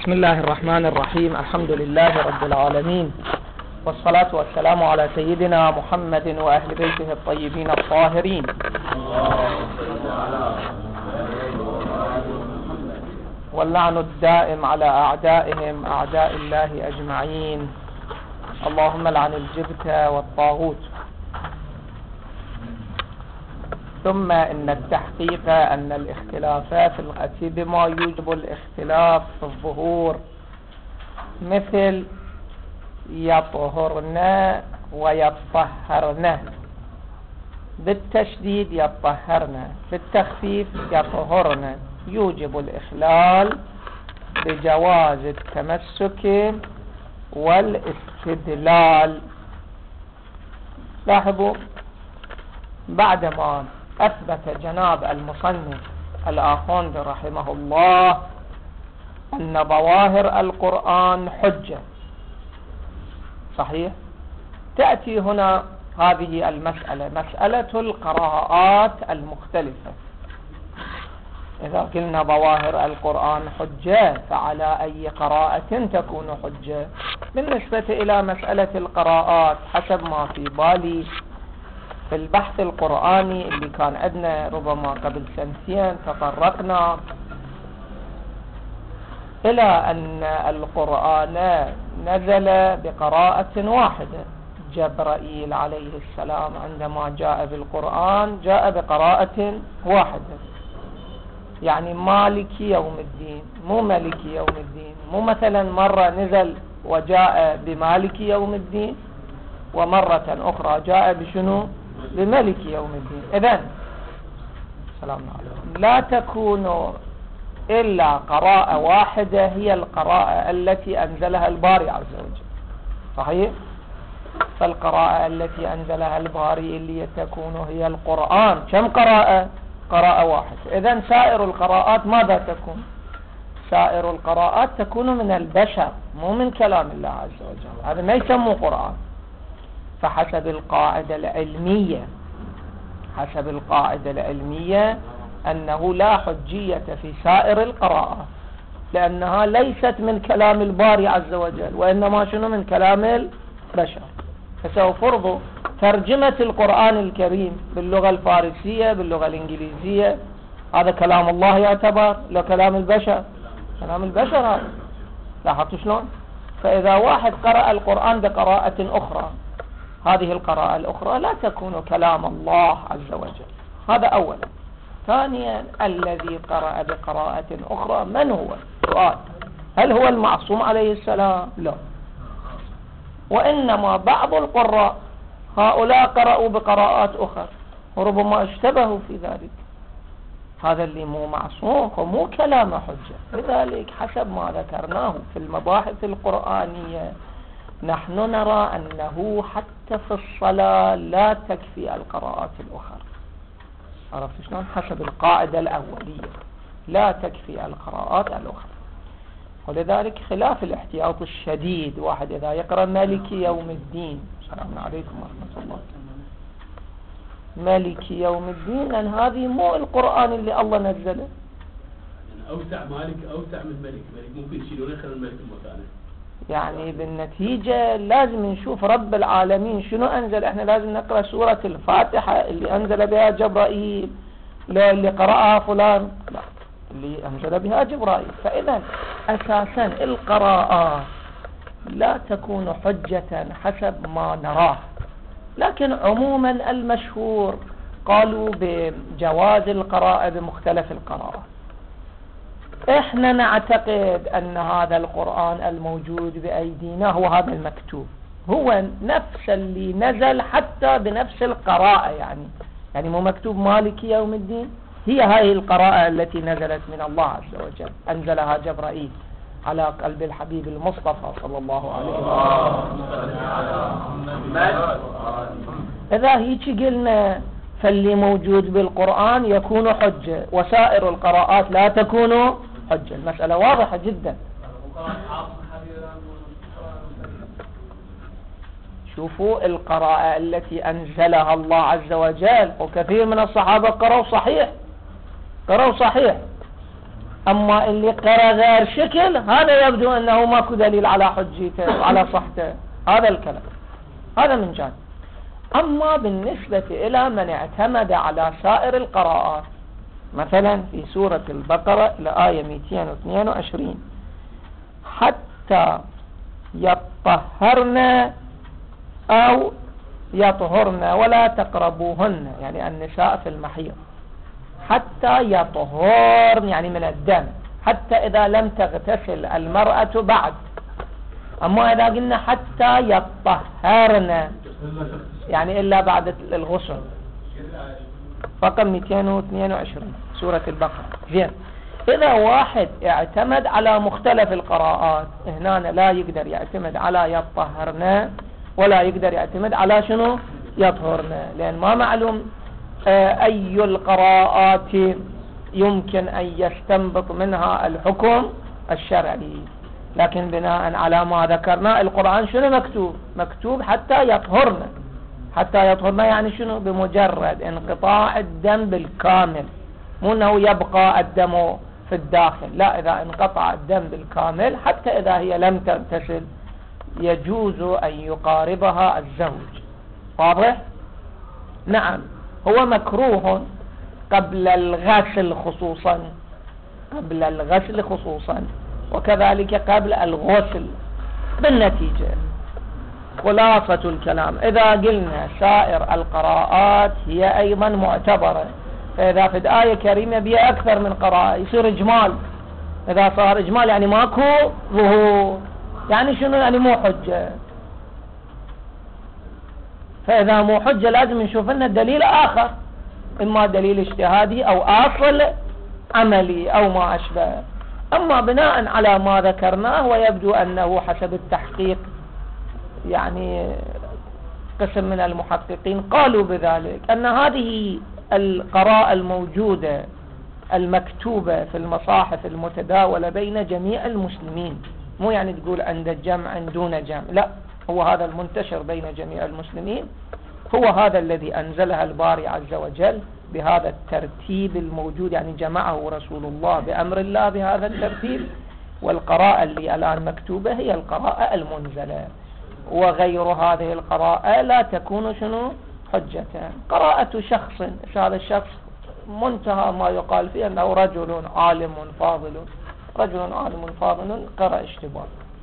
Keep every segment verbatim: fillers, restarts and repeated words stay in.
بسم الله الرحمن الرحيم. الحمد لله رب العالمين، والصلاة والسلام على سيدنا محمد وأهل بيته الطيبين الطاهرين. واللعن الدائم على أعدائهم أعداء الله أجمعين. اللهم لعن الجبت والطاغوت. ثم إن التحقيق أن الاختلاف في الغة بما يوجب الاختلاف في الظهور، مثل يطهرن ويطهرن، بالتشديد يطهرن، بالتخفيف يطهرن، يوجب الإخلال بجواز التمسك والاستدلال. لاحظوا، بعدما أثبت جناب المصنف الآخوند رحمه الله أن ظواهر القرآن حجة، صحيح، تأتي هنا هذه المسألة، مسألة القراءات المختلفة. إذا قلنا ظواهر القرآن حجة، فعلى أي قراءة تكون حجة؟ بالنسبة إلى مسألة القراءات، حسب ما في بالي في البحث القرآني اللي كان عندنا ربما قبل سنتين، تطرقنا إلى أن القرآن نزل بقراءة واحدة. جبرائيل عليه السلام عندما جاء بالقرآن جاء بقراءة واحدة، يعني مالك يوم الدين، مو ملك يوم الدين. مو مثلا مرة نزل وجاء بمالك يوم الدين، ومرة أخرى جاء بشنو؟ بملك يوم الدين. إذن السلام عليكم، لا تكون إلا قراءة واحدة هي القراءة التي أنزلها الباري عز وجل، صحيح؟ فالقراءة التي أنزلها الباري اللي تكون هي القرآن كم قراءة؟ قراءة واحدة. إذن سائر القراءات ماذا تكون؟ سائر القراءات تكون من البشر، مو من كلام الله عز وجل، هذا ما يسمى قرآن. فحسب القاعدة العلمية حسب القاعدة العلمية أنه لا حجية في سائر القراءات، لأنها ليست من كلام الباري عز وجل، وإنما شنو؟ من كلام البشر. فسوف فرض ترجمة القرآن الكريم باللغة الفارسية باللغة الإنجليزية، هذا كلام الله يعتبر؟ لو كلام البشر، كلام البشر هذا. لاحظتوا شلون؟ فإذا واحد قرأ القرآن بقراءة أخرى، هذه القراءة الأخرى لا تكون كلام الله عز وجل. هذا أولا. ثانيا، الذي قرأ بقراءة أخرى من هو؟ سؤال، هل هو المعصوم عليه السلام؟ لا، وإنما بعض القراء هؤلاء قرأوا بقراءات أخرى وربما اشتبهوا في ذلك. هذا اللي مو معصوم ومو كلام حجة. لذلك حسب ما ذكرناه في المباحث القرآنية، نحن نرى أنه حتى في الصلاة لا تكفي القراءات الأخرى. عرفت شلون؟ حسب القاعدة الأولية لا تكفي القراءات الأخرى. ولذلك خلاف الاحتياط الشديد، واحد إذا يقرأ مالك يوم الدين، السلام عليكم ورحمة الله، مالك يوم الدين، لأن هذه مو القرآن اللي الله نزله. يعني أوسع مالك أوسع من ملك، ملك ممكن يشيلون يخلون الملك مكانه. يعني بالنتيجة لازم نشوف رب العالمين شنو أنزل. احنا لازم نقرأ سورة الفاتحة اللي أنزل بها جبرائيل، لا اللي قرأها فلان، لا، اللي أنزل بها جبرائيل. فإذا أساسا القراءات لا تكون حجة حسب ما نراه، لكن عموما المشهور قالوا بجواز القراءة بمختلف القراءات. احنا نعتقد ان هذا القرآن الموجود بأيدينا هو هذا المكتوب، هو نفس اللي نزل حتى بنفس القراءة. يعني يعني مو مكتوب مالك يوم الدين، هي هذه القراءة التي نزلت من الله عز وجل، أنزلها جبرائيل على قلب الحبيب المصطفى صلى الله عليه وسلم. إذا هيك قلنا فاللي موجود بالقرآن يكون حجة، وسائر القراءات لا تكون حجة. المسألة واضحة جدا. شوفوا القراءة التي أنزلها الله عز وجل، وكثير من الصحابة قرأوا صحيح، قرأوا صحيح. أما اللي قرأ غير شكل هذا يبدو أنه ماكو دليل على حجيته وعلى صحته. هذا الكلام هذا من جانب. أما بالنسبة إلى من اعتمد على سائر القراءات، مثلا في سورة البقرة الآية مئتين واثنين وعشرين حتى يطهرن أو يطهرن ولا تقربوهن، يعني النساء في المحيض، حتى يطهرن يعني من الدم، حتى إذا لم تغتسل المرأة بعد. أما إذا قلنا حتى يطهرن يعني إلا بعد الغسل. رقم مئتين واثنين وعشرين سورة البقرة. زين، إذا واحد اعتمد على مختلف القراءات هنا لا يقدر يعتمد على يطهرن ولا يقدر يعتمد على شنو يطهرن، لأن ما معلوم أي القراءات يمكن أن يستنبط منها الحكم الشرعي. لكن بناء على ما ذكرنا القرآن شنو مكتوب؟ مكتوب حتى يطهرن. حتى يطهرن يعني شنو؟ بمجرد انقطاع الدم بالكامل، مو أنه يبقى الدم في الداخل، لا، إذا انقطع الدم بالكامل حتى إذا هي لم تغتسل يجوز أن يقاربها الزوج. واضح؟ نعم، هو مكروه قبل الغسل خصوصا، قبل الغسل خصوصا، وكذلك قبل الغسل. بالنتيجة خلاصة الكلام إذا قلنا سائر القراءات هي أيضا معتبرة، فإذا في الآية كريمة بها أكثر من قراءة يصير إجمال. إذا صار إجمال يعني ماكو ظهور، يعني شنو؟ يعني مو حجة. فإذا مو حجة لازم نشوف لنا دليل آخر، إما دليل اجتهادي أو أصل عملي أو ما أشبه. أما بناء على ما ذكرناه ويبدو أنه حسب التحقيق يعني قسم من المحققين قالوا بذلك أن هذه القراءة الموجودة المكتوبة في المصاحف المتداولة بين جميع المسلمين، مو يعني تقول عند الجمع دون جمع، لا، هو هذا المنتشر بين جميع المسلمين، هو هذا الذي أنزلها الباري عز وجل بهذا الترتيب الموجود، يعني جمعه رسول الله بأمر الله بهذا الترتيب. والقراءة اللي الآن مكتوبة هي القراءة المنزلة، وغير هذه القراءة لا تكون شنو حجة. قراءة شخص، هذا الشخص منتهى ما يقال فيه أنه رجل عالم فاضل، رجل عالم فاضل قرأ اشتباه،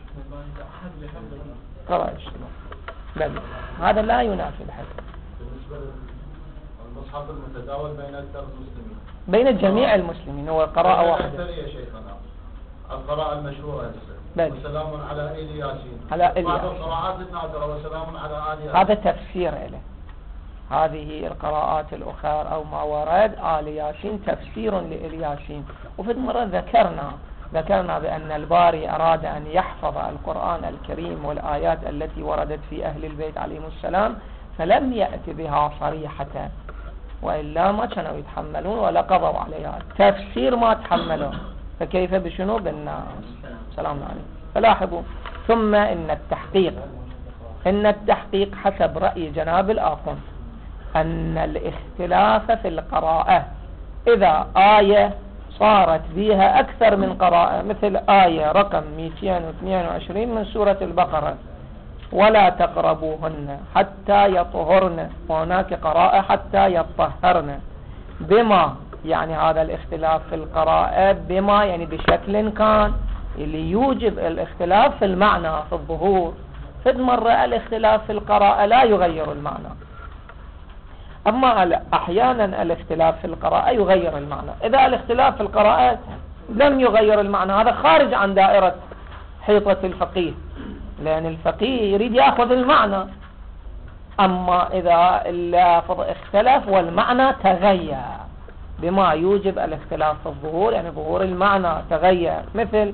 قرأ اشتباه، بل هذا لا ينافي الحد. بالنسبة للمصحف المتداول بين أكثر المسلمين، بين جميع المسلمين، هو قراءة واحدة. يا شيخنا القراءة المشهورة بل. وسلام على آل ياسين، على آل بعض ياسين. القراءات النادرة وسلام على آل ياسين، هذا تفسير له. هذه القراءات الأخرى أو ما ورد آل ياسين تفسير لآل ياسين. وفي مرة ذكرنا ذكرنا بأن الباري أراد أن يحفظ القرآن الكريم والآيات التي وردت في أهل البيت عليهم السلام، فلم يأتي بها صريحة، وإلا ما كانوا يتحملون ولا قضوا عليها. تفسير ما تحملوا، فكيف بشنو بالناس؟ سلام عليكم. فلاحظوا. ثم إن التحقيق إن التحقيق حسب رأي جناب الآخر أن الاختلاف في القراءة إذا آية صارت بها أكثر من قراءة، مثل آية رقم مئتين واثنين وعشرين من سورة البقرة ولا تقربوهن حتى يطهرن، وهناك قراءة حتى يطهرن، بما يعني هذا الاختلاف في القراءة بما يعني بشكل كان اللي يوجب الاختلاف في المعنى في الظهور. فد مرة الاختلاف في القراءة لا يغير المعنى، أما أحيانا الاختلاف في القراءة يغير المعنى. إذا الاختلاف في القراءة لم يغير المعنى هذا خارج عن دائرة حيطة الفقيه، لأن الفقيه يريد يأخذ المعنى. أما إذا اللفظ اختلف والمعنى تغير بما يوجب الاختلاف في الظهور، يعني ظهور المعنى تغير، مثل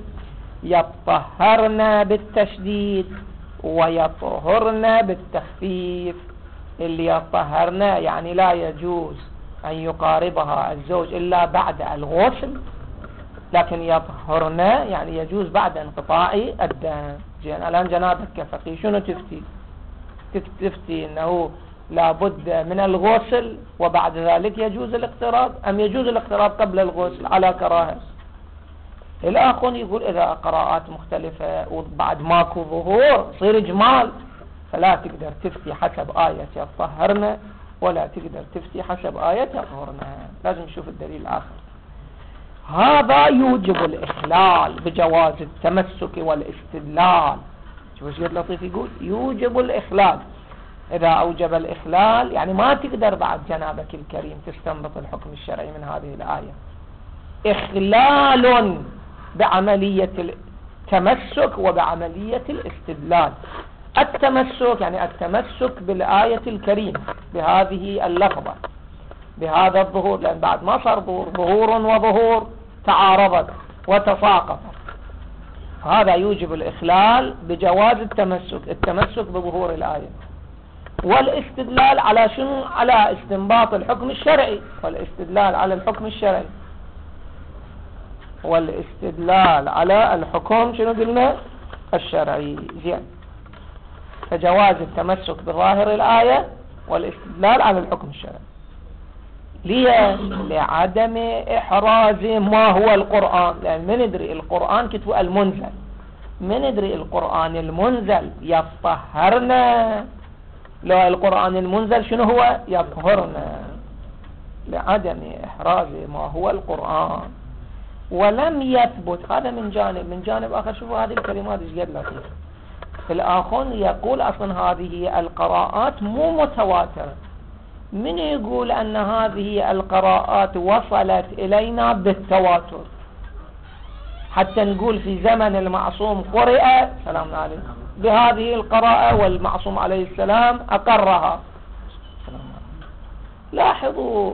يطهرن بالتشديد ويطهرن بالتخفيف. اللي يطهرن يعني لا يجوز أن يقاربها الزوج إلا بعد الغسل، لكن يطهرن يعني يجوز بعد انقطاع الدم. زين، الآن جنابك كفقيه شنو تفتي؟ تفتي أنه لابد من الغسل وبعد ذلك يجوز الاقتراب، أم يجوز الاقتراب قبل الغسل على كراهة؟ الآخرون يقول إذا قراءات مختلفة وبعد ماكو ظهور يصير إجمال، فلا تقدر تفتي حسب آية يطهرنا ولا تقدر تفتي حسب آية يطهرنا، لازم نشوف الدليل الآخر. هذا يوجب الإخلال بجواز التمسك والاستدلال. شوف ايش قد لطيف يقول يوجب الإخلال. إذا أوجب الإخلال يعني ما تقدر بعد جنابك الكريم تستنبط الحكم الشرعي من هذه الآية. إخلال بعملية التمسك وبعملية الاستدلال. التمسك يعني التمسك بالآية الكريمة بهذه اللفظة بهذا الظهور، لأن بعد ما صار ظهور ظهور وظهور تعارضت وتساقطت، هذا يوجب الإخلال بجواز التمسك التمسك بظهور الآية. والاستدلال على شنو؟ على استنباط الحكم الشرعي، والاستدلال على الحكم الشرعي والاستدلال على الحكم شنو قلنا؟ الشرعي. زين، فجواز التمسك بظاهر الآية والاستدلال على الحكم الشرعي. ليش؟ لعدم إحراز ما هو القرآن، لأن من ندري القرآن كتب المنزل، من ندري القرآن المنزل يطهرنا، لو القرآن المنزل شنو هو؟ يطهرنا، لعدم إحراز ما هو القرآن. ولم يثبت، هذا من جانب. من جانب آخر شوفوا هذه الكلمات ايش قد لطيفة. الآخر يقول أصلا هذه القراءات مو متواترة. من يقول أن هذه القراءات وصلت إلينا بالتواتر حتى نقول في زمن المعصوم قرئ سلام عليه بهذه القراءة والمعصوم عليه السلام أقرها؟ لاحظوا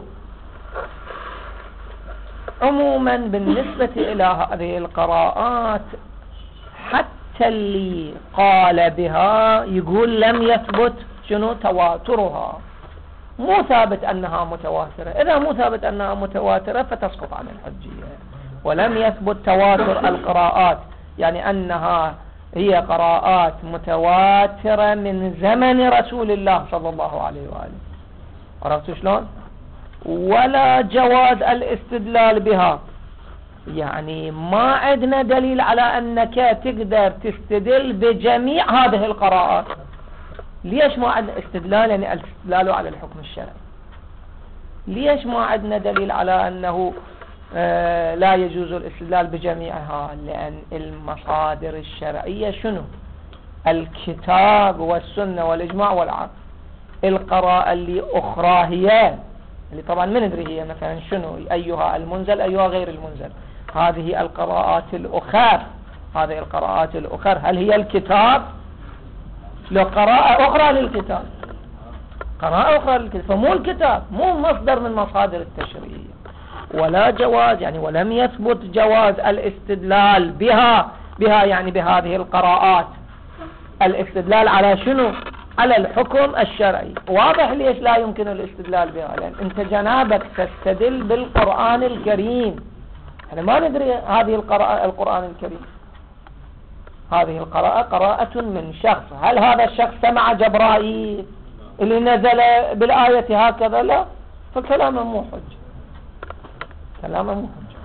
عموما بالنسبة إلى هذه القراءات حتى اللي قال بها يقول لم يثبت شنو تواترها، مو ثابت أنها متواترة. إذا مو ثابت أنها متواترة فتسقط عن الحجية. ولم يثبت تواتر القراءات يعني أنها هي قراءات متواترة من زمن رسول الله صلى الله عليه وآله. عرفتوا شلون؟ ولا جواز الاستدلال بها، يعني ما عندنا دليل على أنك تقدر تستدل بجميع هذه القراءات. ليش ما عندنا استدلال؟ يعني الاستدلال على الحكم الشرعي. ليش ما عندنا دليل على أنه آه لا يجوز الاستدلال بجميعها؟ لأن المصادر الشرعية شنو؟ الكتاب والسنة والإجماع والعقل. القراءة اللي أخرى هي اللي طبعا من ندري هي مثلا شنو، أيها المنزل أيها غير المنزل. هذه القراءات الأخر هذه القراءات الأخر هل هي الكتاب؟ لو قراءة أخرى للكتاب، قراءة أخرى للكتاب، فمو الكتاب، مو مصدر من مصادر التشريع. ولا جواز يعني ولم يثبت جواز الاستدلال بها بها يعني بهذه القراءات الاستدلال على شنو؟ على الحكم الشرعي. واضح ليش لا يمكن الاستدلال بها؟ لأن انت جنابك تستدل بالقرآن الكريم. احنا ما ندري هذه القراءة القرآن الكريم، هذه القراءة قراءة من شخص. هل هذا الشخص سمع جبرائيل اللي نزل بالآية هكذا؟ لا، فكلامه مو حجة، كلامه مو حجة.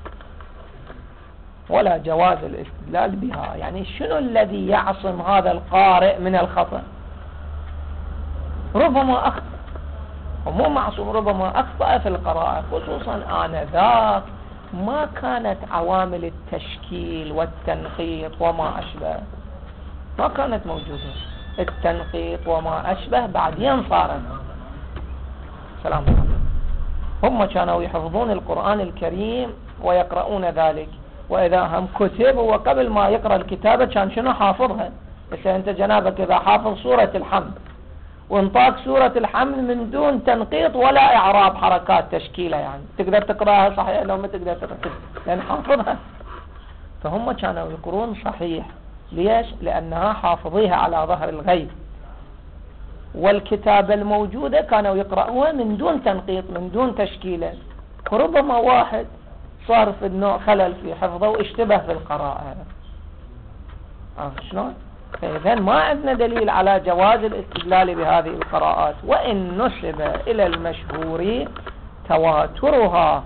ولا جواز الاستدلال بها. يعني شنو الذي يعصم هذا القارئ من الخطأ؟ ربما أخطأ ومو معصوم، ربما أخطأ في القراءة، خصوصا آنذاك ما كانت عوامل التشكيل والتنقيط وما أشبه ما كانت موجودة. التنقيط وما أشبه بعدين صارت. سلام عليكم. هم كانوا يحفظون القرآن الكريم ويقرؤون ذلك، وإذا هم كتب وقبل ما يقرأ الكتابة كان شنو حافظها. بس أنت جنابك إذا حافظ سورة الحمد وانطاك سورة الحمد من دون تنقيط ولا إعراب حركات تشكيلة، يعني تقدر تقرأها صحيح لو ما تقدر تقرأها لأن حافظها. فهم كانوا يقرون صحيح. ليش؟ لأنها حافظيها على ظهر الغيب. والكتابة الموجودة كانوا يقرأوها من دون تنقيط من دون تشكيلة. فربما واحد صار في النوع خلل في حفظه واشتبه في القراءة. عرفت شلون؟ فإذا ما عندنا دليل على جواز الاستدلال بهذه القراءات، وإن نسب إلى المشهور تواترها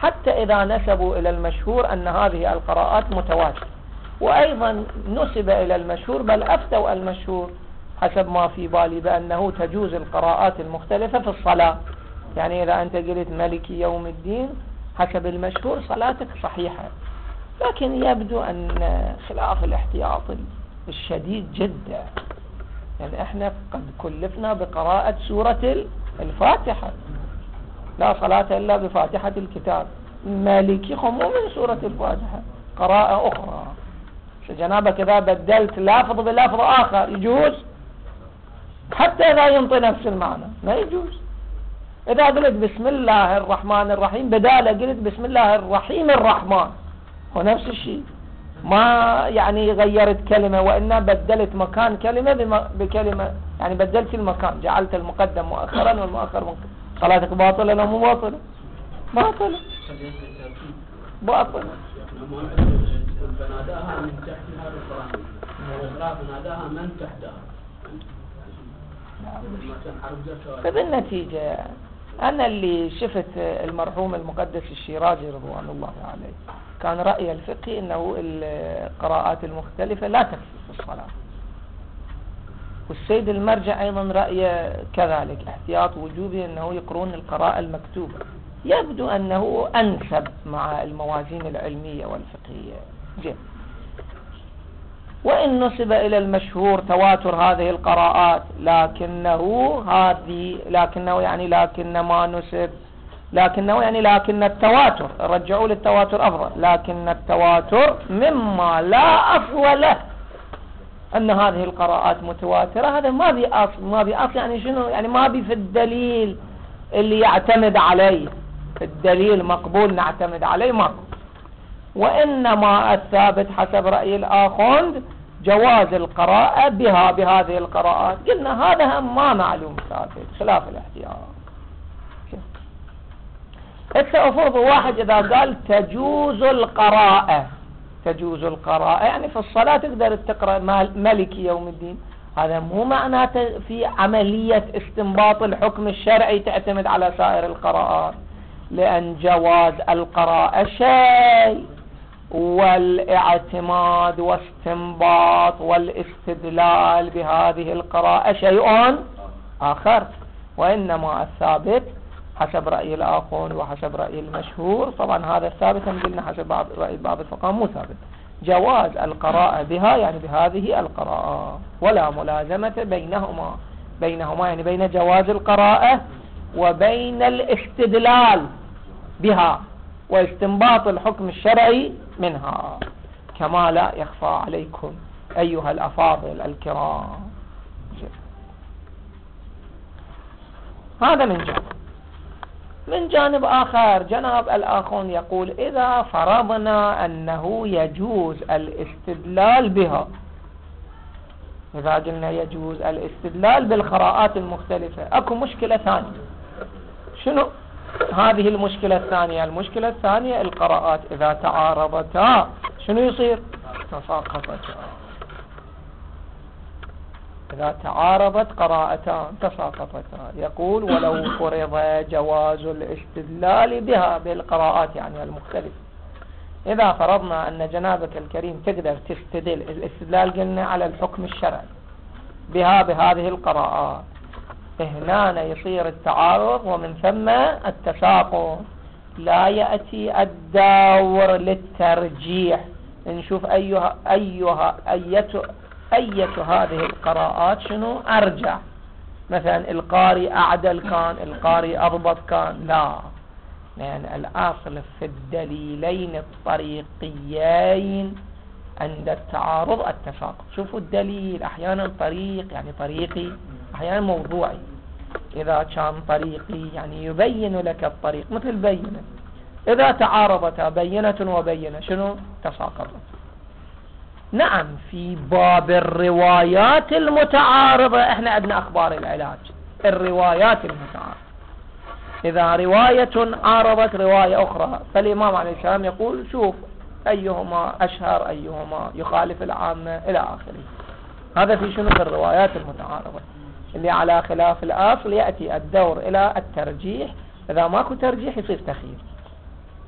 حتى إذا نسبوا إلى المشهور أن هذه القراءات متواترة. وأيضا نسب إلى المشهور بل أفتوا المشهور حسب ما في بالي بأنه تجوز القراءات المختلفة في الصلاة. يعني إذا أنت قلت مالكي يوم الدين حسب المشهور صلاتك صحيحة، لكن يبدو أن خلاف الاحتياط الشديد جدا. يعني احنا قد كلفنا بقراءة سورة الفاتحة، لا صلاة إلا بفاتحة الكتاب. مالكي مو من سورة الفاتحة، قراءة أخرى. جنابك إذا بدلت لافظ بلافظ آخر يجوز، حتى إذا ينطي نفس المعنى ما يجوز. إذا قلت بسم الله الرحمن الرحيم بداله قلت بسم الله الرحيم الرحمن، هو نفس الشيء، ما يعني غيرت كلمة، وإنما بدلت مكان كلمة بكلمة، يعني بدلت المكان، جعلت المقدم مؤخرا والمؤخر مقدم. صلاتك باطلة ولا مو باطلة؟ باطلة باطلة. فناداها من تحت هذا القرآن، والإخلاف ناداها من تحتها. فبالنتيجة أنا اللي شفت المرحوم المقدس الشيرازي رضوان الله عليه كان رأي الفقهي أنه القراءات المختلفة لا تكفي في الصلاة، والسيد المرجع أيضا رأي كذلك، احتياط وجوبي أنه يقرون القراءة المكتوبة. يبدو أنه أنسب مع الموازين العلمية والفقهية. جيد. وإن نسب إلى المشهور تواتر هذه القراءات، لكنه هذه لكنه يعني لكن ما نسب لكنه يعني لكن التواتر رجعوا للتواتر أفضل، لكن التواتر مما لا أصل له أن هذه القراءات متواترة. هذا ما بي أصل، ما بي أصل يعني شنو؟ يعني ما بي في الدليل اللي يعتمد عليه، في الدليل مقبول نعتمد عليه ماكو. وإنما الثابت حسب رأي الآخوند جواز القراءة بها بهذه القراءات. قلنا هذا هم ما معلوم ثابت خلاف الاحتياط. هسه أفرض واحد إذا قال تجوز القراءة، تجوز القراءة يعني في الصلاة تقدر تقرأ مالكي يوم الدين، هذا مو معناته في عملية استنباط الحكم الشرعي تعتمد على سائر القراءات، لأن جواز القراءة شيء والاعتماد واستنباط والاستدلال بهذه القراءة شيء آخر. وإنما الثابت حسب رأي الآخون وحسب رأي المشهور، طبعا هذا الثابت هم قلنا حسب بعض رأي بعض الفقهاء مو ثابت، جواز القراءة بها يعني بهذه القراءة، ولا ملازمة بينهما بينهما يعني بين جواز القراءة وبين الاستدلال بها واستنباط الحكم الشرعي منها، كما لا يخفى عليكم أيها الأفاضل الكرام. هذا من جانب. من جانب آخر جناب الآخون يقول إذا فرضنا أنه يجوز الاستدلال بها، إذا قلنا يجوز الاستدلال بالقراءات المختلفة، أكو مشكلة ثانية. شنو هذه المشكلة الثانية؟ المشكلة الثانية القراءات إذا تعارضتا شنو يصير؟ تساقطتا. إذا تعارضت قراءتان تساقطتا. يقول ولو فرض جواز الاستدلال بها بالقراءات يعني المختلفة، إذا فرضنا أن جنابك الكريم تقدر تستدل، الاستدلال قلنا على الحكم الشرعي بها بهذه القراءات، هنا يصير التعارض ومن ثم التساقط. لا يأتي الدور للترجيح نشوف أيها أيها أية أية هذه القراءات شنو أرجع، مثلا القارئ أعدل كان، القارئ أضبط كان، لا، لأن يعني الأصل في الدليلين الطريقيين عند التعارض التساقط. شوفوا الدليل أحيانا طريق يعني طريقي، أحيانا موضوعي. إذا كان طريقي يعني يبين لك الطريق مثل بينة، إذا تعارضتا بينة وبينة شنو تساقطت. نعم في باب الروايات المتعارضة احنا عندنا أخبار العلاج، الروايات المتعارضة إذا رواية عارضت رواية أخرى فالإمام عليه السلام يقول شوف أيهما أشهر أيهما يخالف العامة إلى آخره. هذا في شنو في الروايات المتعارضة اللي على خلاف الأصل يأتي الدور إلى الترجيح، إذا ماكو ترجيح يصير تخيير.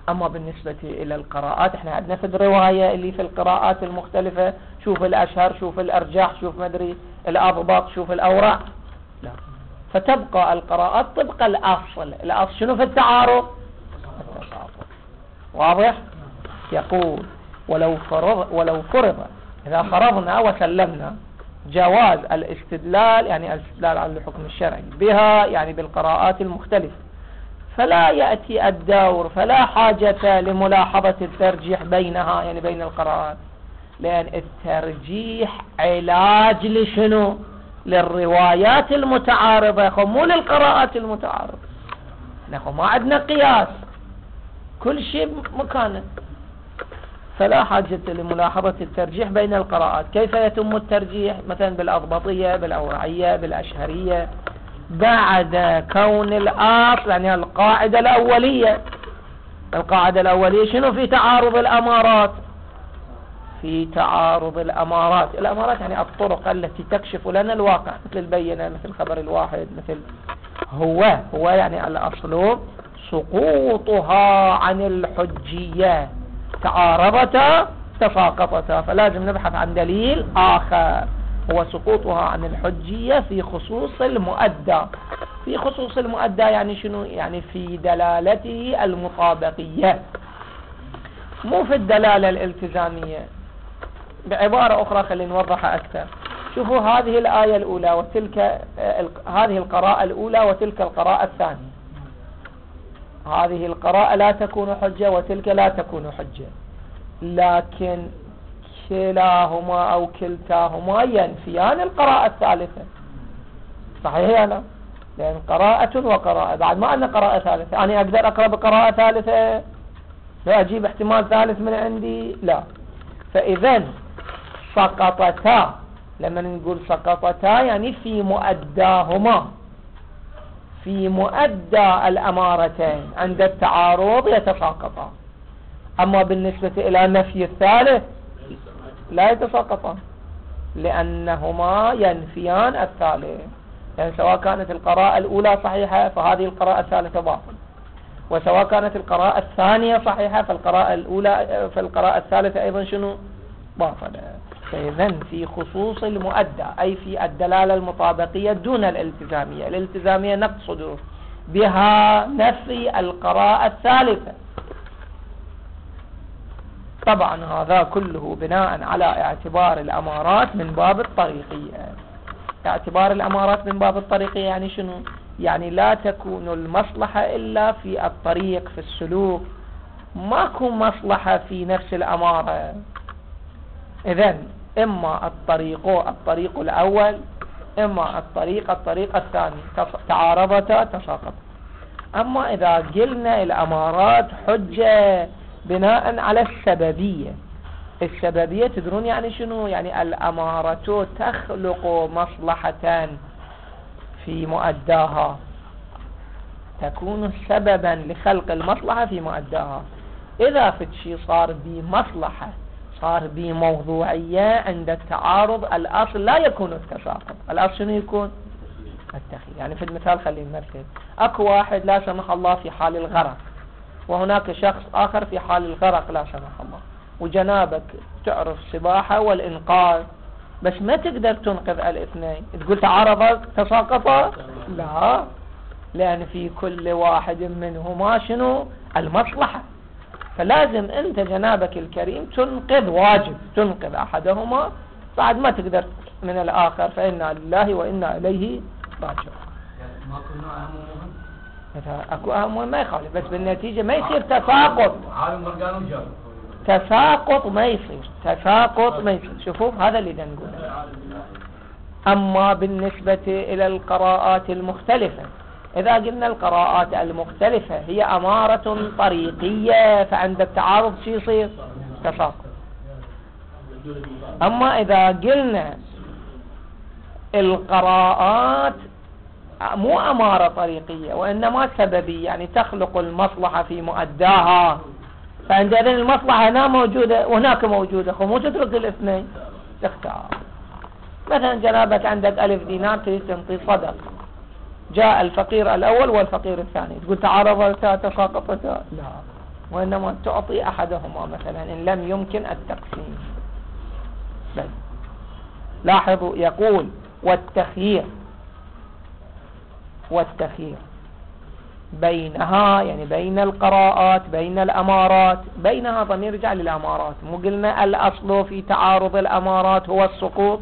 أما بالنسبة إلى القراءات احنا عندنا في الرواية اللي في القراءات المختلفة، شوف الأشهر، شوف الأرجح، شوف مدري الأضبط، شوف الأورع، لا. فتبقى القراءات طبق الأصل. الأصل شنو في التعارض؟ التساقط. واضح؟ يقول ولو فرض ولو فرض إذا فرضنا وسلمنا جواز الاستدلال، يعني الاستدلال على الحكم الشرعي بها، يعني بالقراءات المختلفة، فلا يأتي الدور، فلا حاجة لملاحظة الترجيح بينها، يعني بين القراءات، لأن الترجيح علاج لشنو؟ للروايات المتعارضة، مو للقراءات المتعارضة. نحن ما عندنا قياس، كل شيء مكانه، فلا حاجة لملاحظة الترجيح بين القراءات. كيف يتم الترجيح؟ مثلا بالأضبطية، بالأورعية، بالأشهرية، بعد كون الأصل، يعني القاعدة الأولية. القاعدة الأولية شنو؟ في تعارض الأمارات، في تعارض الأمارات. الأمارات يعني الطرق التي تكشف لنا الواقع، مثل البينة، مثل خبر الواحد، مثل هو هو يعني الأصل سقوطها عن الحجية، تعارضتا تساقطتا، فلازم نبحث عن دليل آخر هو سقوطها عن الحجية في خصوص المؤدى. في خصوص المؤدى يعني شنو؟ يعني في دلالته المطابقية، مو في الدلالة الالتزامية. بعبارة أخرى خلينا نوضحها أكثر. شوفوا هذه الآية الأولى وتلك هذه القراءة الأولى وتلك القراءة الثانية. هذه القراءة لا تكون حجة وتلك لا تكون حجة، لكن كلاهما أو كلتاهما ينفيان القراءة الثالثة. صحيح أنا؟ لأن قراءة وقراءة، بعد ما عندنا قراءة ثالثة. أنا أقدر أقرأ بقراءة ثالثة؟ لا أجيب احتمال ثالث من عندي؟ لا. فإذا سقطتا، لما نقول سقطتا يعني في مؤداهما، في مؤدى الأمارتين عند التعارض يتساقطان. أما بالنسبة إلى نفي الثالث لا يتساقطان، لأنهما ينفيان الثالث. يعني سواء كانت القراءة الأولى صحيحة فهذه القراءة الثالثة باطلة، وسواء كانت القراءة الثانية صحيحة فالقراءة الأولى فالقراءة الثالثة أيضا شنو؟ باطلة. فإذا في خصوص المؤدى، أي في الدلالة المطابقية دون الالتزامية. الالتزامية نقصد بها نفي القراءة الثالثة. طبعا هذا كله بناء على اعتبار الأمارات من باب الطريقية. اعتبار الأمارات من باب الطريقية يعني شنو؟ يعني لا تكون المصلحة إلا في الطريق، في السلوك، ماكو مصلحة في نفس الأمارة. إذن إما الطريق الطريق الأول، إما الطريق الطريق الثاني، تعارضتا تساقط. أما إذا قلنا الأمارات حجة بناء على السببية، السببية تدرون يعني شنو؟ يعني الأمارة تخلق مصلحة في مؤداها، تكون سببا لخلق المصلحة في مؤداها. إذا فتشي صار بمصلحة، صار بموضوعية، عند التعارض الأصل لا يكون التساقط. الأصل شنو يكون؟ التخيل. يعني في المثال خلينا نمثل، أكو واحد لا سمح الله في حال الغرق، وهناك شخص آخر في حال الغرق لا سمح الله، وجنابك تعرف السباحة والإنقاذ، بس ما تقدر تنقذ الاثنين، تقول تعارض تساقطا؟ لا، لأن في كل واحد منهما شنو؟ المصلحة. فلازم أنت جنابك الكريم تنقذ، واجب تنقذ أحدهما، بعد ما تقدر من الآخر، فإنا لله وإنا إليه راجعون. ما كنا أهم مثلا أكو أهم ما يخالف، بس بالنتيجة ما يصير تساقط. عالم مرجان وجاب تساقط ما يصير، تساقط ما يصير. شوفوا هذا اللي نقوله. أما بالنسبة إلى القراءات المختلفة، إذا قلنا القراءات المختلفة هي أمارة طريقية، فعند التعارض شو يصير؟ تساقط. أما إذا قلنا القراءات مو أمارة طريقية وإنما سببية، يعني تخلق المصلحة في مؤداها، فعندنا المصلحة هنا موجودة وهناك موجودة، مو تترك الاثنين، تختار. مثلا جنابك عندك ألف دينار تريد تنطي صدق، جاء الفقير الأول والفقير الثاني، تقول تعارضتا تساقطتا؟ لا، وإنما تعطي أحدهما مثلا إن لم يمكن التقسيم. بل لاحظوا يقول والتخيير، والتخيير بينها يعني بين القراءات بين الأمارات، بينها ضمير يرجع للأمارات. مو قلنا الأصل في تعارض الأمارات هو السقوط؟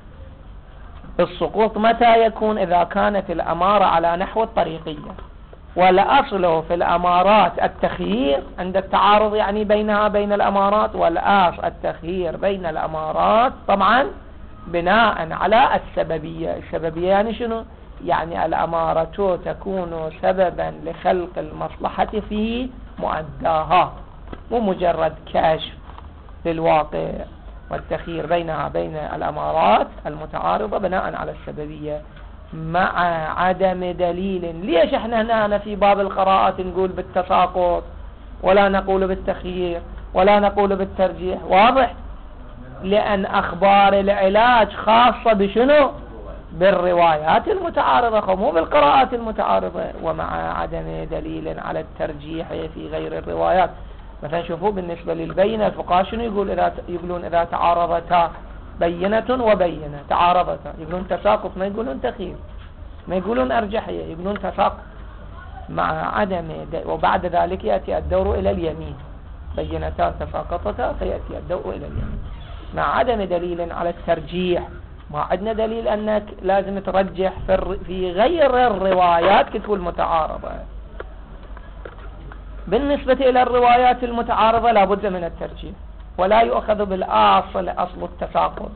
السقوط متى يكون؟ إذا كانت الأمارة على نحو الطريقية، والأصل في الأمارات التخيير عند التعارض يعني بينها بين الأمارات، والأصل التخيير بين الأمارات طبعا بناء على السببية. السببية يعني شنو؟ يعني الأمارة تكون سببا لخلق المصلحة في مؤداها، مو مجرد كشف للواقع. والتخيير بينها بين الأمارات المتعارضة بناء على السببية مع عدم دليل. ليش احنا هنا في باب القراءات نقول بالتساقط ولا نقول بالتخيير ولا نقول بالترجيح؟ واضح؟ لأن أخبار العلاج خاصة بشنو؟ بالروايات المتعارضة مو بالقراءات المتعارضة، ومع عدم دليل على الترجيح في غير الروايات. مثلا شوفوا بالنسبة للبينة الفقهاء شنو يقول؟ إذا يقولون إذا تعارضتا بينة وبينة تعارضتا، يقولون تساقط، ما يقولون تخيير، ما يقولون أرجحية، يقولون تساقط مع عدم د... وبعد ذلك يأتي الدور إلى اليمين، بينتان تساقطتا فيأتي الدور إلى اليمين مع عدم دليل على الترجيح. ما عندنا دليل أنك لازم ترجح في, الر... في غير الروايات كتب المتعارضة. بالنسبة إلى الروايات المتعارضة لابد من الترجيح ولا يؤخذ بالأصل أصل التساقط.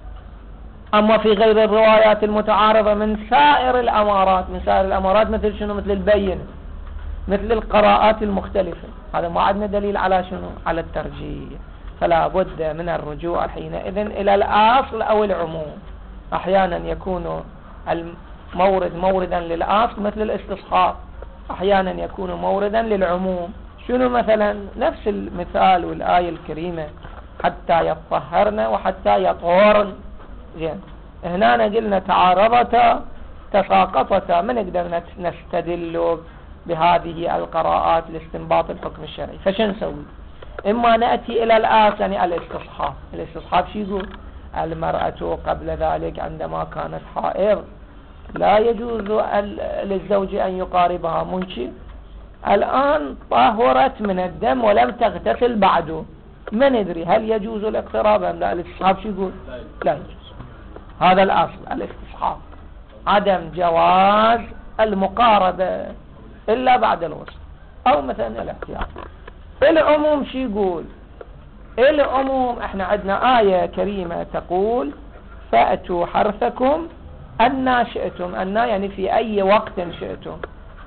أما في غير الروايات المتعارضة من سائر الأمارات، من سائر الأمارات مثل شنو؟ مثل البينة، مثل القراءات المختلفة، هذا ما عندنا دليل على شنو؟ على الترجيح. فلا بد من الرجوع حينئذ إلى الأصل أو العموم. أحيانا يكون المورد موردا للأصل مثل الاستصحاب، أحيانا يكون موردا للعموم. شنو مثلا؟ نفس المثال والآية الكريمة حتى يطهرن وحتى يطهرن. زين، هنا قلنا تعارضتا تساقطتا، ما نقدر نستدل بهذه القراءات لاستنباط الحكم الشرعي. فشن نسوي؟ إما نأتي إلى الآس يعني الاستصحاب. الاستصحاب شو يقول؟ المرأة قبل ذلك عندما كانت حائض لا يجوز للزوج أن يقاربها منشي، الآن طهرت من الدم ولم تغتسل بعده، ما ندري هل يجوز الاقتراب أم لا. الاستصحاب شو يقول؟ لا يجوز. هذا الأصل الاستصحاب، عدم جواز المقاربة إلا بعد الغسل أو مثلا الاحتياط. العموم شو يقول؟ العموم احنا عندنا آية كريمة تقول فأتوا حرثكم أن شئتم، أن يعني في أي وقت شئتم،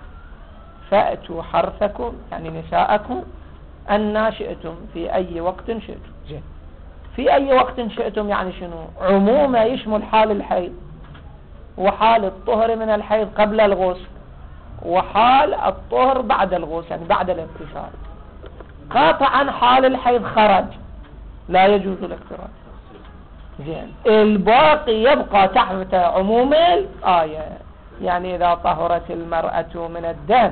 فأتوا حرثكم يعني نساءكم أن شئتم في أي وقت شئتم. زين، في أي وقت شئتم يعني شنو؟ عموما يشمل حال الحيض وحال الطهر من الحيض قبل الغسل وحال الطهر بعد الغسل يعني بعد الاغتسال. قاطعا حال الحيض خرج لا يجوز الاقتراب. زين، الباقي يبقى تحت عموم الآية. يعني إذا طهرت المرأة من الدم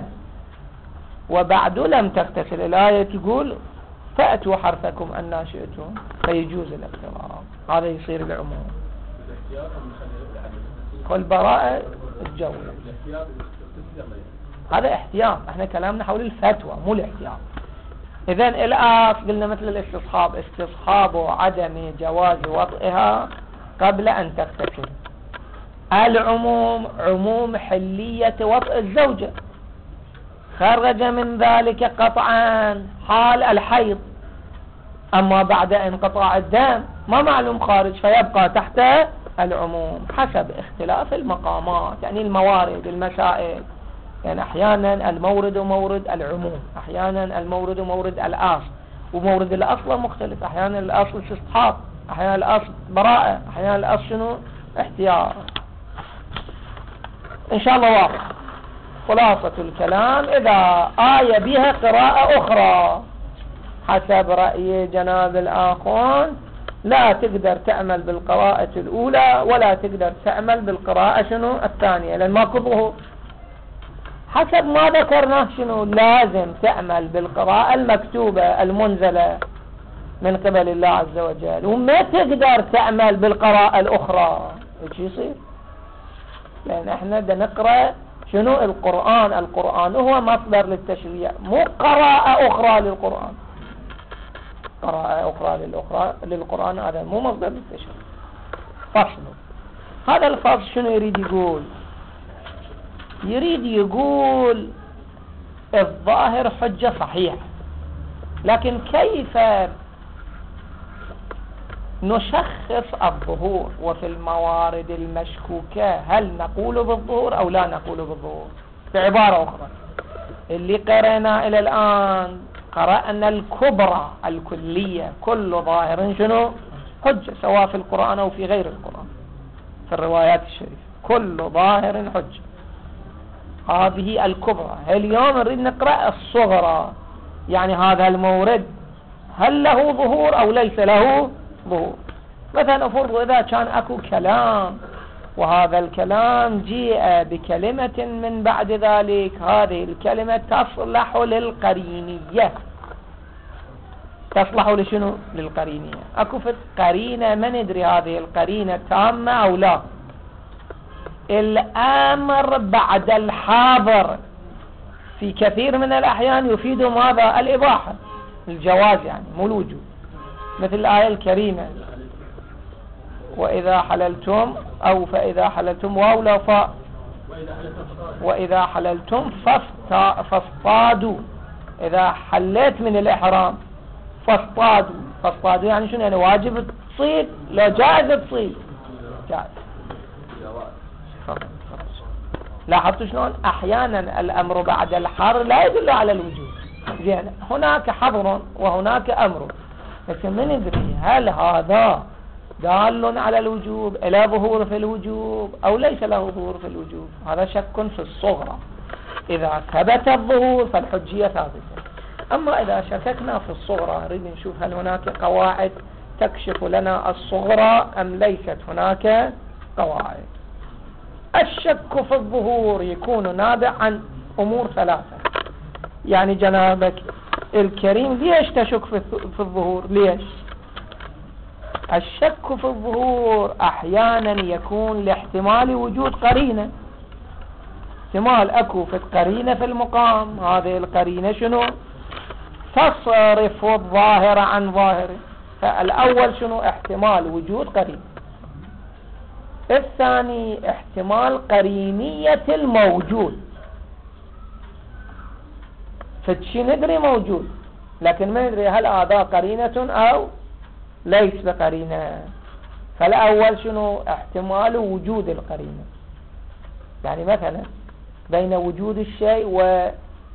وبعد لم تغتسل، الآية تقول فأتوا حرثكم أن شئتم فيجوز الاقتراب. هذا يصير العموم. كل براءة الجولة هذا احتياط، احنا كلامنا حول الفتوى مو الاحتياط. إذن الآس قلنا مثل الاستصحاب، استصحاب عدم جواز وطئها قبل أن تغتسل. العموم عموم حلية وطئ الزوجة، خرج من ذلك قطعا حال الحيض، أما بعد انقطاع الدم ما معلوم خارج، فيبقى تحت العموم حسب اختلاف المقامات يعني الموارد المسائل. يعني أحيانا المورد مورد العموم، أحيانا المورد مورد الأصل، ومورد الأصل مختلف، أحيانا الأصل استصحاب، أحيانا الأصل براءة، أحيانا الأصل شنو؟ احتياط. إن شاء الله واضح. خلاصة الكلام إذا آية بها قراءة أخرى حسب رأي جناب الآخون لا تقدر تعمل بالقراءة الأولى ولا تقدر تعمل بالقراءة شنو؟ الثانية، لأن ماكو ظهور. حسب ما ذكرناه شنو لازم تعمل بالقراءة المكتوبة المنزلة من قبل الله عز وجل، وما تقدر تعمل بالقراءة الأخرى. ايش يصير؟ لأن احنا بدنا نقرأ شنو القرآن. القرآن هو مصدر للتشريع، مو قراءة أخرى للقرآن. قراءة أخرى للأخرى للقرآن هذا مو مصدر للتشريع. فصل. هذا الفصل شنو يريد يقول؟ يريد يقول الظاهر حجة صحيحة، لكن كيف نشخص الظهور؟ وفي الموارد المشكوكة هل نقول بالظهور أو لا نقول بالظهور؟ بعبارة أخرى، اللي قرأنا إلى الآن قرأنا الكبرى الكلية، كل ظاهر شنو حجة، سواء في القرآن أو في غير القرآن، في الروايات الشريفة كل ظاهر حجة. هذه الكبرى. اليوم نريد نقرأ الصغرى، يعني هذا المورد هل له ظهور أو ليس له ظهور. مثلا أفرض إذا كان أكو كلام، وهذا الكلام جيء بكلمة من بعد ذلك، هذه الكلمة تصلح للقرينية. تصلح لشنو؟ للقرينية. أكو في قرينة ما ندري هذه القرينة تامة أو لا. الأمر بعد الحاضر في كثير من الأحيان يفيد ماذا؟ الإباحة، الجواز يعني، مو الوجوب. مثل الآية الكريمة وإذا حللتم، أو فإذا حللتم واو لا فاء، وإذا حللتم فاصطادوا. إذا حليت من الإحرام فاصطادوا. فاصطادوا يعني شنو؟ يعني واجب تصيد، لا جائز تصيد، جائز. لاحظتوا شلون أحيانا الأمر بعد الحظر لا يدل على الوجوب. زين، هناك حظر وهناك أمر، لكن ما ندري هل هذا دال على الوجوب، لا ظهور في الوجوب أو ليس له ظهور في الوجوب. هذا شك في الصغرى. إذا ثبت الظهور فالحجية ثابتة. أما إذا شككنا في الصغرى نريد نشوف هل هناك قواعد تكشف لنا الصغرى أم ليست هناك قواعد. الشك في الظهور يكون نابع عن أمور ثلاثة. يعني جنابك الكريم ليش تشك في الظهور؟ ليش؟ الشك في الظهور أحيانا يكون لاحتمال وجود قرينة. احتمال أكو في قرينة في المقام، هذه القرينة شنو؟ تصرف الظاهر عن ظاهره. فالأول شنو؟ احتمال وجود قرينة. الثاني احتمال قرينية الموجود. فشي ندري موجود، لكن ما ندري هل هذا قرينة أو ليس بقرينة. فالأول شنو؟ احتمال وجود القرينة. يعني مثلا بين وجود الشيء و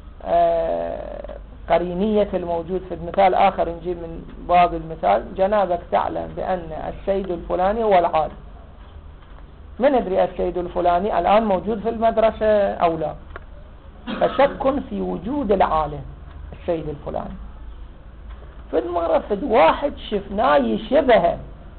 قرينية الموجود. في المثال آخر نجيب من باب المثال، جنابك تعلم بأن السيد الفلاني هو العالم. ما ندري السيد الفلاني الآن موجود في المدرسة أو لا، فشك في وجود العالم السيد الفلاني. فد مرة فد واحد شفناه يشبهه،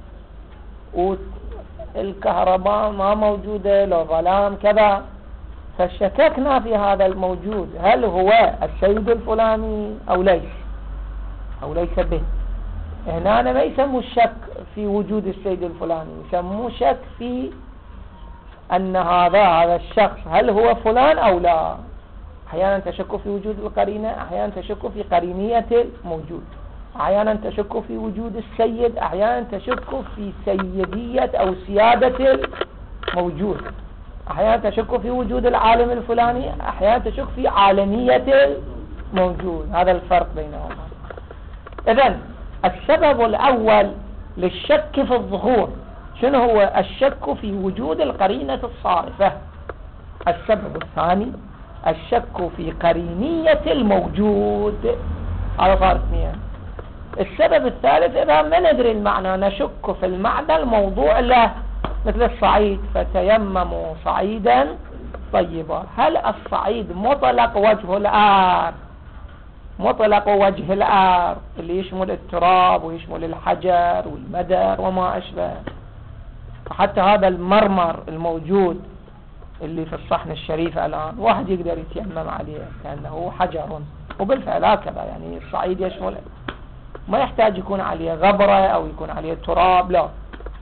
والكهرباء ما موجودة، لو ظلام كذا، فشككنا في هذا الموجود هل هو السيد الفلاني أو ليس أو ليس به. هنا ما يسموا الشك في وجود السيد الفلاني، يسموا شك في أن هذا هذا الشخص هل هو فلان أو لا. أحيانا تشك في وجود القرينة، أحيانا تشك في قرينية الموجود، أحيانا تشك في وجود السيد، أحيانا تشك في سيدية أو سيادة الموجود، أحيانا تشك في وجود العالم الفلاني، أحيانا تشك في عالمية الموجود. هذا الفرق بينهما. إذن السبب الأول للشك في الظهور شنو هو؟ الشك في وجود القرينة الصارفة. السبب الثاني الشك في قرينية الموجود. هذا صار اثنين. السبب الثالث إذا ما ندري المعنى نشك في المعنى الموضوع له، مثل الصعيد، فتيمموا صعيدا طيبا. هل الصعيد مطلق وجه الأرض، مطلق وجه الأرض اللي يشمل التراب ويشمل الحجر والمدر وما أشبه، حتى هذا المرمر الموجود اللي في الصحن الشريف الآن واحد يقدر يتيمم عليه كأنه حجر، وبالفعل هكذا يعني الصعيد يشمل، ما يحتاج يكون عليه غبرة أو يكون عليه تراب، لا،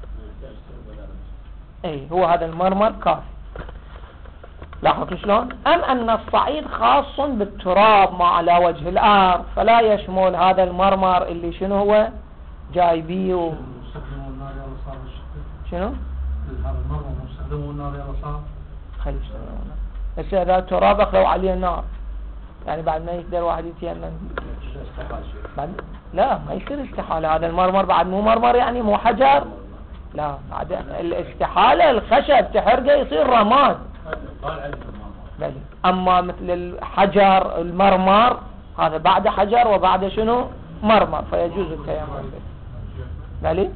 اي هو هذا المرمر كافي. لاحظوا شلون؟ أم أن الصعيد خاص بالتراب ما على وجه الأرض، فلا يشمل هذا المرمر اللي شنو هو جايبيه و... شنو؟ هذا المرمر مستخدمون النار يا رصاص. خلي يشتغلونه، بس إذا تراب أخذوا عليه النار يعني بعد ما يقدر واحد يتيمم بعد لا ما يصير استحالة. هذا المرمر بعد مو مرمر يعني مو حجر، لا بعد الاستحالة الخشب تحرقه يصير رماد. بلي. أما مثل الحجر المرمر هذا بعد حجر وبعد شنو مرمر فيجوز التيمم. بلي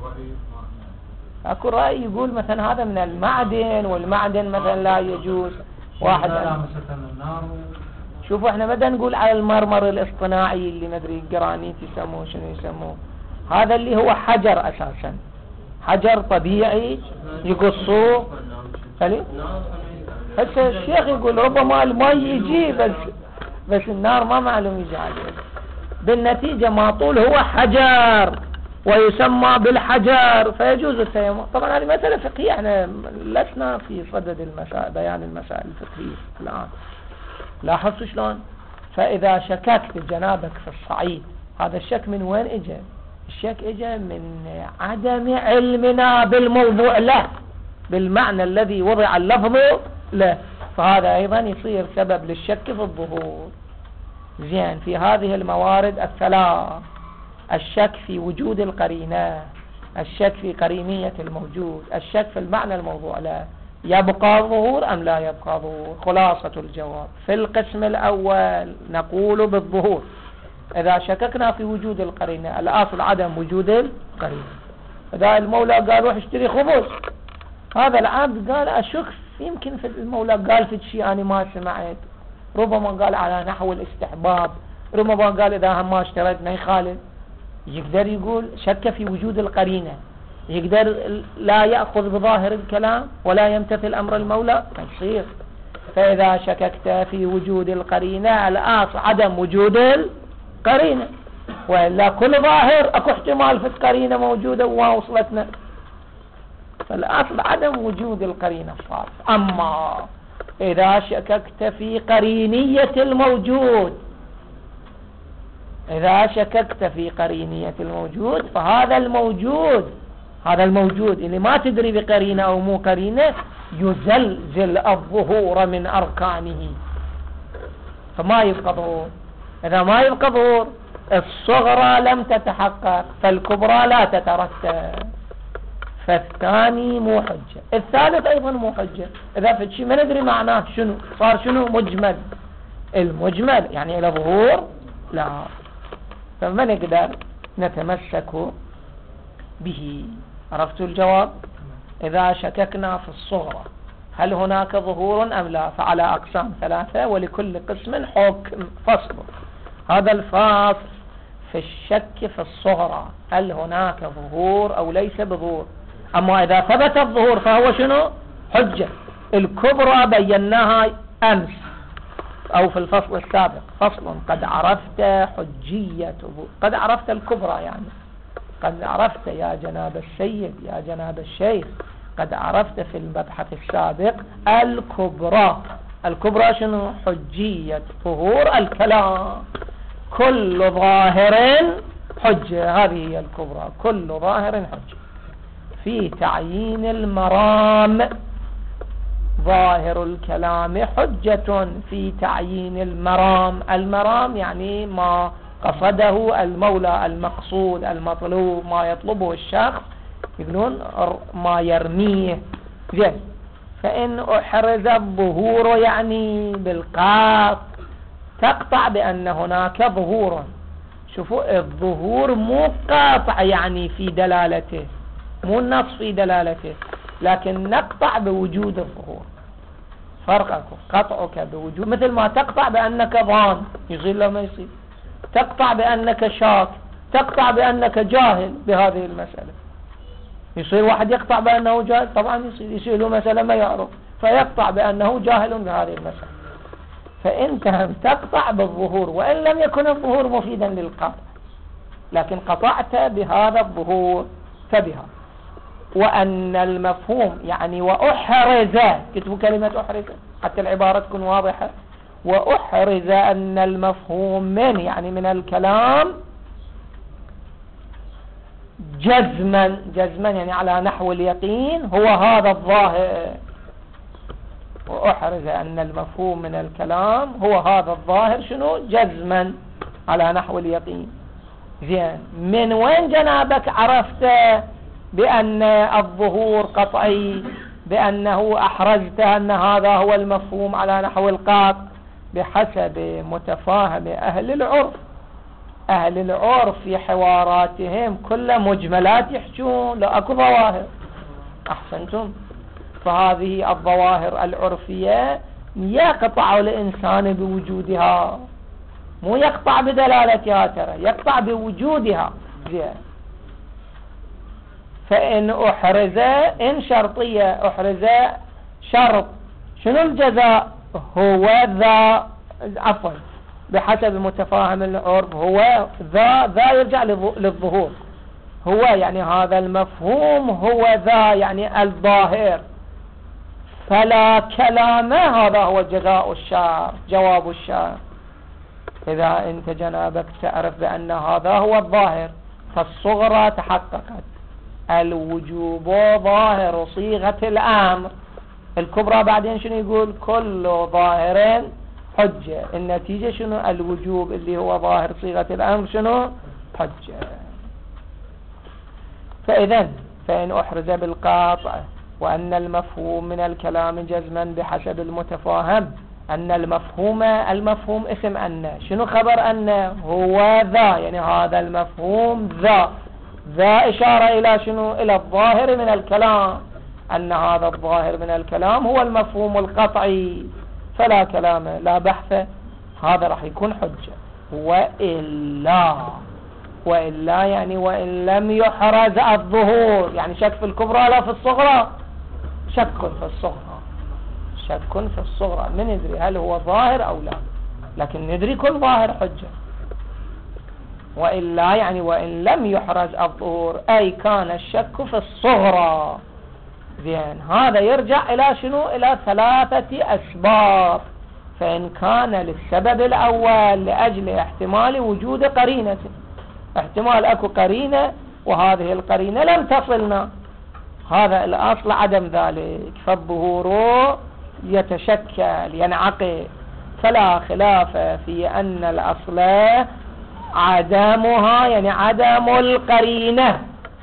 اكو رأي يقول مثلا هذا من المعدن والمعدن مثلا لا يجوز. واحد شوفوا احنا بدنا نقول على المرمر الاصطناعي اللي مدري جرانيت يسموه شنو يسموه، هذا اللي هو حجر اساسا، حجر طبيعي يقصوه. خلي هسه الشيخ يقول ربما الماء يجي بس بس النار ما معلوم يجي عليه، بالنتيجة ما طول هو حجر ويسمى بالحجر فيجوز التيمم. طبعا هذه مسألة فقهية، احنا لسنا في صدد المسائل بيان المسائل الفقهية الآن. لاحظتوا شلون؟ فإذا شككت جنابك في الصعيد، هذا الشك من وين اجى؟ الشك اجى من عدم علمنا بالموضوع له، بالمعنى الذي وضع اللفظ له، فهذا أيضا يصير سبب للشك في الظهور. زين، في هذه الموارد الثلاث، الشك في وجود القرينة، الشك في قرينية الموجود، الشك في المعنى الموضوع له، يبقى ظهور أم لا يبقى ظهور؟ خلاصة الجواب في القسم الأول نقول بالظهور إذا شككنا في وجود القرينة، الأصل عدم وجود القرينة. إذا المولى قال روح اشتري خبز، هذا العبد قال أشك يمكن في المولى قال في شيء أنا ما سمعت، ربما قال على نحو الاستحباب، ربما قال إذا هم ما اشتريت ما يخالف. يقدر يقول شك في وجود القرينة، يقدر لا يأخذ بظاهر الكلام ولا يمتثل أمر المولى، ما يصير. فإذا شككت في وجود القرينة الأصل عدم وجود القرينة، وإلا كل ظاهر أكو احتمال في القرينة موجودة وما وصلتنا، فالأصل عدم وجود القرينة الصالح. أما إذا شككت في قرينية الموجود، إذا شككت في قرينية الموجود فهذا الموجود هذا الموجود اللي ما تدري بقرينة أو مو قرينة يزلزل الظهور من أركانه، فما يبقى ظهور. إذا ما يبقى ظهور الصغرى لم تتحقق فالكبرى لا تترتب، فالثاني مو حجة، الثالث أيضا مو حجة. إذا في شيء ما ندري معناه شنو صار شنو مجمل، المجمل يعني إلى ظهور لا، فما نقدر نتمسك به. عرفتوا الجواب؟ إذا شككنا في الصغرى هل هناك ظهور أم لا، فعلى أقسام ثلاثة ولكل قسم حكم فصل. هذا الفاصل في الشك في الصغرى هل هناك ظهور أو ليس بظهور. أما إذا ثبت الظهور فهو شنو حجة. الكبرى بيناها أمس أو في الفصل السابق، فصل قد عرفت حجية، قد عرفت الكبرى يعني قد عرفت يا جناب السيد يا جناب الشيخ، قد عرفت في المبحث السابق الكبرى. الكبرى شنو؟ حجية ظهور الكلام، كل ظاهر حجة، هذه هي الكبرى، كل ظاهر حجة. في تعيين المرام ظاهر الكلام حجة في تعيين المرام. المرام يعني ما قصده المولى، المقصود المطلوب، ما يطلبه الشخص، يقولون ما يرميه. جيد. فإن أحرز الظهور يعني بالقاط تقطع بأن هناك ظهور. شوفوا الظهور مو قاطع يعني في دلالته، مو النص في دلالته، لكن نقطع بوجود الظهور. فرقك قطعك بوجود، مثل ما تقطع بأنك ظان يصير لما يصير، تقطع بأنك شاك، تقطع بأنك جاهل بهذه المسألة. يصير واحد يقطع بأنه جاهل؟ طبعا يصير. يصير له مسألة ما يعرف، فيقطع بأنه جاهل بهذه المسألة. فأنت هم تقطع بالظهور وإن لم يكن الظهور مفيدا للقطع، لكن قطعت بهذا الظهور فبها. وأن المفهوم يعني وأحرز، كتبوا كلمة أحرز حتى العبارة تكون واضحة، وأحرز أن المفهوم من يعني من الكلام جزما، جزما يعني على نحو اليقين هو هذا الظاهر. وأحرز أن المفهوم من الكلام هو هذا الظاهر شنو؟ جزما على نحو اليقين. زين، من وين جنابك عرفت بأن الظهور قطعي، بأنه أحرزت أن هذا هو المفهوم على نحو القاط؟ بحسب متفاهم أهل العرف. أهل العرف في حواراتهم كل مجملات يحجون، لا أكو ظواهر. أحسنتم. فهذه الظواهر العرفية يقطع الإنسان بوجودها، مو يقطع بدلالتها، ترى يقطع بوجودها. زين، فإن أحرز إن شرطية، أحرز شرط، شنو الجزاء؟ هو ذا، عفوا بحسب متفاهم العرف هو ذا، ذا يرجع للظهور، هو يعني هذا المفهوم هو ذا يعني الظاهر، فلا كلام، هذا هو جزاء الشار، جواب الشار. إذا أنت جنابك تعرف بأن هذا هو الظاهر فالصغرى تحققت، الوجوب ظاهر صيغة الأمر، الكبرى بعدين شنو يقول؟ كل ظاهر حجة. النتيجة شنو؟ الوجوب اللي هو ظاهر صيغة الأمر شنو؟ حجة. فإذن فإن أحرز بالقاطع وأن المفهوم من الكلام جزما بحسب المتفاهم أن المفهوم، المفهوم اسم أن، شنو خبر أن؟ هو ذا، يعني هذا المفهوم ذا، ذا إشارة إلى شنو؟ إلى الظاهر من الكلام، أن هذا الظاهر من الكلام هو المفهوم القطعي، فلا كلام لا بحث، هذا راح يكون حجة. وإلا، وإلا يعني وإن لم يحرز الظهور، يعني شك في الكبرى لا في الصغرى؟ شك في الصغرى، شك في الصغرى، من ندري هل هو ظاهر أو لا، لكن ندري كل ظاهر حجة. وإلا يعني وإن لم يحرز الظهور أي كان الشك في الصغرى. زين، هذا يرجع إلى شنو؟ إلى ثلاثة أسباب. فإن كان للسبب الأول لأجل احتمال وجود قرينة، احتمال أكو قرينة وهذه القرينة لم تصلنا، هذا الأصل عدم ذلك، فالظهور يتشكل ينعقد، فلا خلاف في أن الأصل عدمها، يعني عدم القرينة.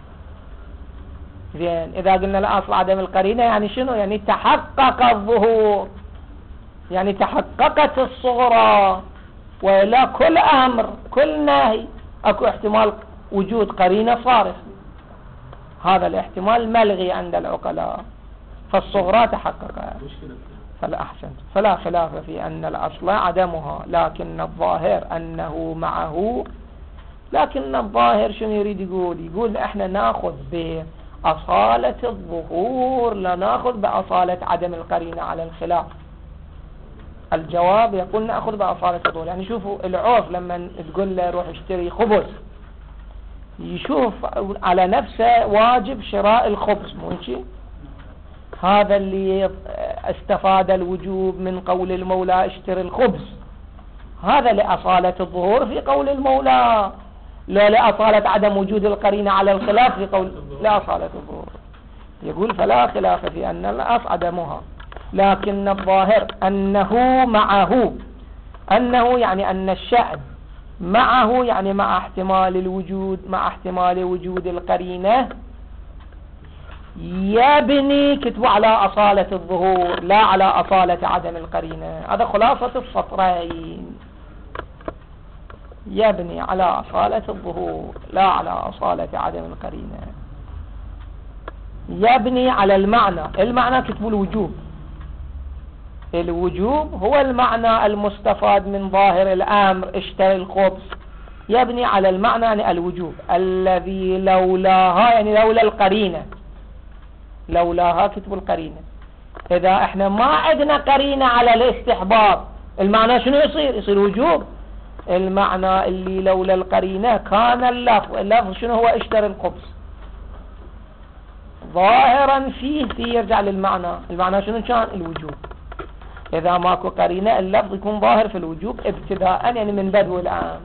زين، إذا قلنا الأصل عدم القرينة يعني شنو؟ يعني تحقق الظهور، يعني تحققت الصغرى، ولا كل أمر كل نهي أكو احتمال وجود قرينة صارف، هذا الاحتمال ملغي عند العقلاء، فالصغرى تحققت. فلا أحسنت، فلا خلاف في أن الأصل عدمها، لكن الظاهر أنه معه. لكن الظاهر شنو يريد يقول؟ يقول احنا ناخذ بأصالة الظهور، لا ناخذ بأصالة عدم القرينة على الخلاف. الجواب يقول نأخذ بأصالة الظهور. يعني شوفوا العرف لما تقول له روح اشتري خبز، يشوف على نفسه واجب شراء الخبز، مو شيء؟ هذا اللي استفاد الوجوب من قول المولى اشتري الخبز، هذا لأصالة الظهور في قول المولى، لا لأصالة عدم وجود القرينة على الخلاف في قول لأصالة الظهور. يقول فلا خلاف في أن الأصل عدمها، لكن الظاهر أنه معه، أنه يعني أن الشأن معه، يعني مع احتمال الوجود، مع احتمال وجود القرينة، يبني كتبوا على أصالة الظهور لا على أصالة عدم القرينة. هذا خلاصة السطرين، يبني على أصالة الظهور لا على أصالة عدم القرينة، يبني على المعنى. المعنى كتبوا الوجوب، الوجوب هو المعنى المستفاد من ظاهر الأمر اشتري الخبز، يبني على المعنى يعني الوجوب الذي لولاها، يعني لولا القرينة، لولاها كتب القرينة، إذا احنا ما عندنا قرينة على الاستحباب المعنى شنو يصير؟ يصير وجوب. المعنى اللي لولا القرينة كان اللفظ، اللفظ شنو هو؟ اشتري الخبز، ظاهرا فيه فيه يرجع للمعنى، المعنى شنو كان؟ الوجوب. إذا ماكو قرينة اللفظ يكون ظاهر في الوجوب ابتداء، يعني من بدو الآن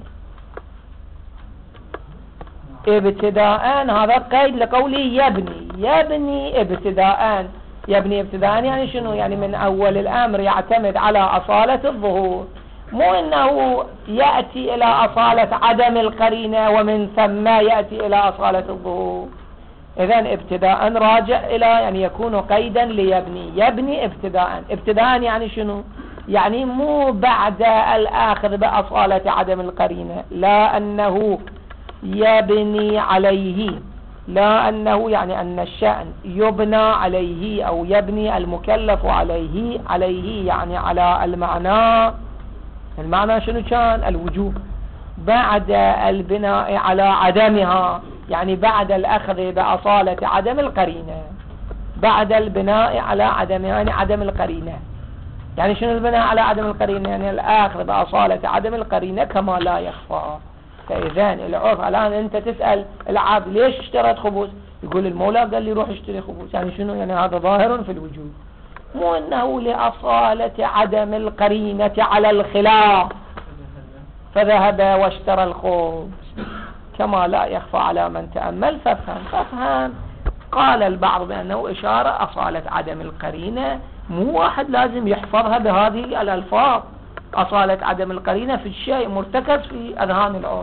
ابتداء. هذا قيد لقولي يبني، يبني ابتداء. يبني ابتداء يعني شنو؟ يعني من أول الأمر يعتمد على أصالة الظهور، مو إنه يأتي إلى أصالة عدم القرينة ومن ثم يأتي إلى أصالة الظهور. إذن ابتداء راجع إلى يعني يكون قيدا ليبني. يبني ابتداء، ابتداء يعني شنو؟ يعني مو بعد الآخذ بأصالة عدم القرينة، لا أنه يبني عليه، لا أنه يعني أن الشأن يبنى عليه أو يبني المكلف عليه، عليه يعني على المعنى. المعنى شنو كان؟ الوجوب. بعد البناء على عدمها يعني بعد الأخذ بأصالة عدم القرينة، بعد البناء على عدمها يعني عدم القرينة. يعني شنو البناء على عدم القرينة؟ يعني الأخذ بأصالة عدم القرينة كما لا يخفى. فإذن العرف الآن أنت تسأل العبد ليش اشتريت خبز؟ يقول المولى قال لي روح اشتري خبز، يعني شنو؟ يعني هذا ظاهر في الوجود، مو أنه لأصالة عدم القرينة على الخلاف فذهب واشترى الخبز، كما لا يخفى على من تأمل فافهم. فافهم قال البعض بأنه إشارة أصالة عدم القرينة، مو واحد لازم يحفظها بهذه الألفاظ. أصالة عدم القرينة في الشيء مرتكز في أذهان العرف،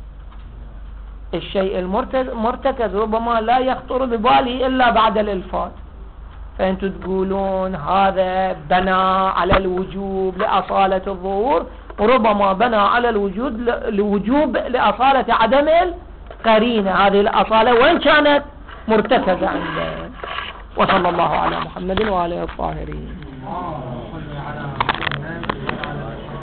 الشيء المرتكز ربما لا يخطر بباله إلا بعد الإلفاظ. فأنتم تقولون هذا بنى على الوجوب لأصالة الظهور، وربما بنى على الوجود الوجوب لأصالة عدم القرينة. هذه الأصالة وين كانت؟ مرتكزة عنده. وصلى الله على محمد وآله الطاهرين.